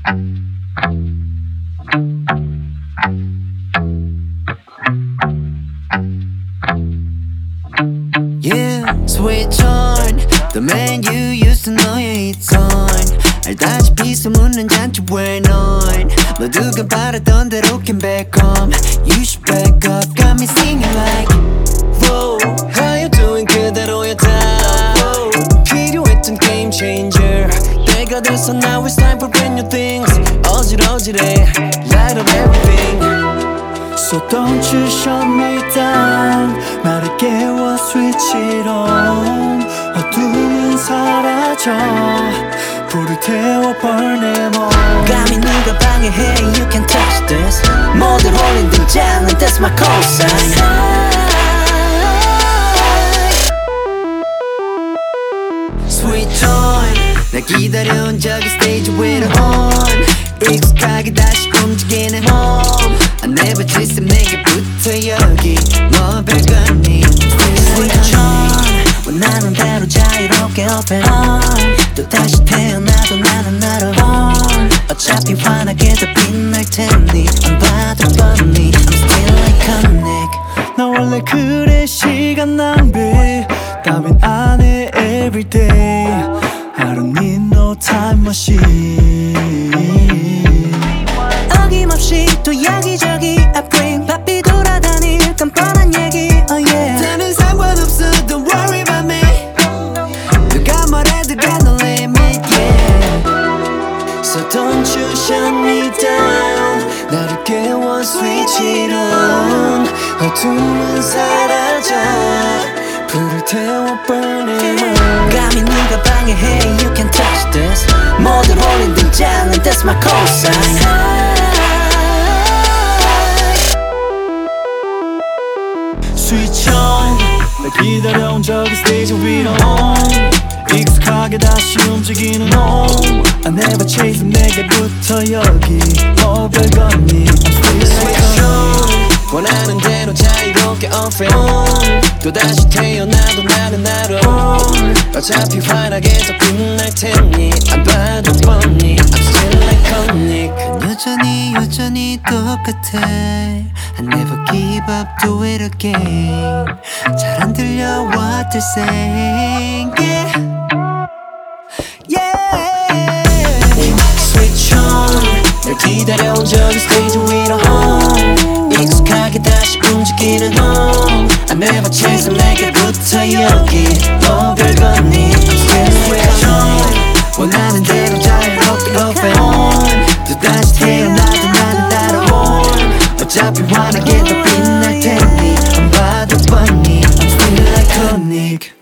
Yeah, switch on the man you used to know, yeah, it's on. 알다시피 소문난 잔치 when on. 모두가 바라던 대로 came back home. You should back up, got me singing like whoa, how you doing 그대로야 다 필요했던 game changer 때가 돼서 now it's time for brand new things. 어질어질해 light up everything. So don't you shut me down. 나를 깨워 switch it on. 어둠은 사라져 불을 태워 burn them all. 감히 누가 방해해 you can touch this. 모두 홀린 등장은 that's my call sign. Switch on. 날 기다려온 저기 stage we're on. 익숙하게 다시 움직이는 home. I never chase 내게 붙어 여기 뭐 별거니. Switch on. 원하는 대로 자유롭게 open on. 또 다시 태어나도 나는 나로 on. 어차피 환하게 더 빛날 테니 안 봐도 뻔히 I'm still iconic. 나 원래 그래 시간 낭비 따윈 안 해 everyday. I don't need no time machine. 어김없이 또 여기저기 I bring 바삐 돌아다닐 깜뻔한 얘기 oh yeah. 나는 상관없어 don't worry about me. 누가 뭐래도 got no limit yeah. So don't you shut me down. 나를 깨워 switch it on. 어둠은 사라져 불을 태워 burn it on. 감히 누가 방해해 you can touch this. 모두 홀린 등장은 that's my call sign. Switch on. 날 기다려온 저기 stage 위로 on. 익숙하게 다시 움직이는 home. I never chase 내게 붙어 여기 뭐 별거니. I'm still iconic. 원하는 대로 자유롭게 off and on. 또다시 태어나도 나는 나로 어차피 환하게 더 빛날 테니 안 봐도 뻔히 I'm still iconic. 여전히 똑같아. I never give up, do it again. 잘 안 들려 what they're saying yeah. Yeah. Switch on. 날 기다려온 저기 stage 위로 on. 익숙하게 다시 움직이는 home. I never chase 내게 붙어 여기 뭐 별거니. I'm still iconic. 원하는 대로 자유롭게 open on. 또다시 태어나도 나는 따로 on. 어차피 환하게 더 빛날 테니 안 봐도 뻔히 I'm still iconic.